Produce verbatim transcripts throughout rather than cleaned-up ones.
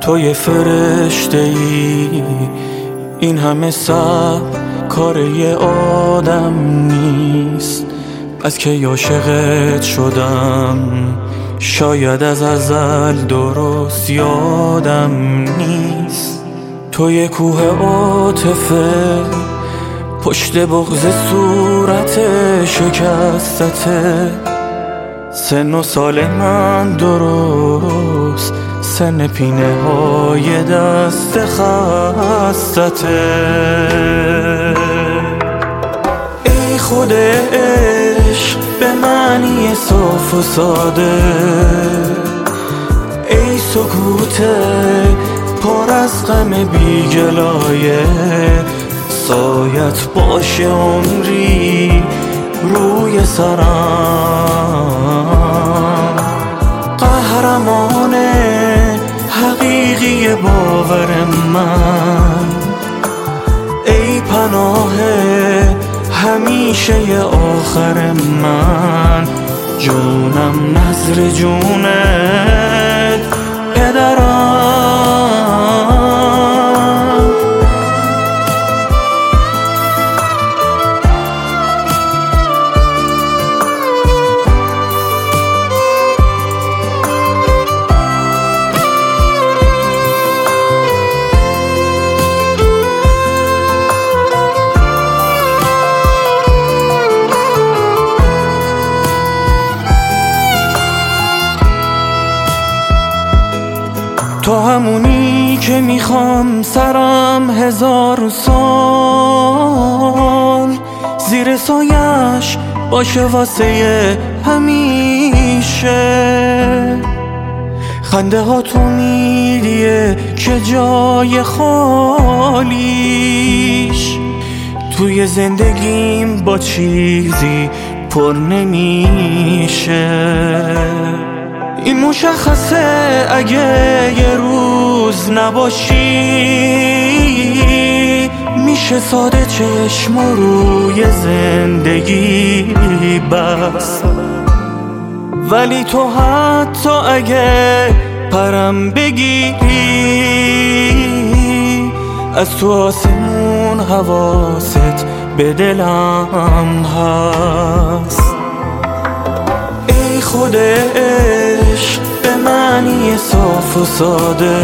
تو یه فرشته ای، این همه صبر کار یه آدم نیست. از که عاشقت شدم شاید از ازل درست یادم نیست. تو یه کوه عاطفه پشت بغض صورت شکستته، سن و سال من درست سن پینه های دست خستته. ای خود عشق به معنی صاف و ساده، ای سکوت پر از غم بی گلایه، سایت باشه عمری روی سرم. قهرمان حقیقی باور من، ای پناه همیشه آخر من، جونم نظر جونت پدرم. تو همونی که میخوام سرم هزار سال زیر سایش باشه واسه همیشه. خنده ها تو میدیه که جای خالیش توی زندگیم با چیزی پر نمیشه. این مشخصه اگه یه روز نباشی، میشه ساده چشم روی زندگی بس. ولی تو حتی اگه پرم بگیری، از تو آسمون حواست به دلم هست. ای خود عشق به معنی صاف و ساده،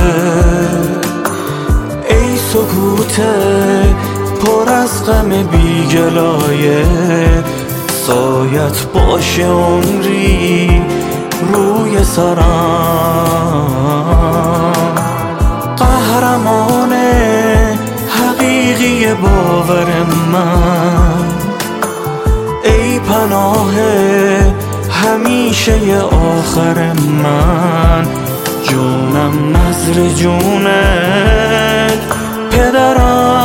ای سکوت پر از غم بی گلایه، سایت باشه عمری روی سرم. قهرمان حقیقی باور من، ای پناه همیشه آخر من، جونم نظر جونت پدرم.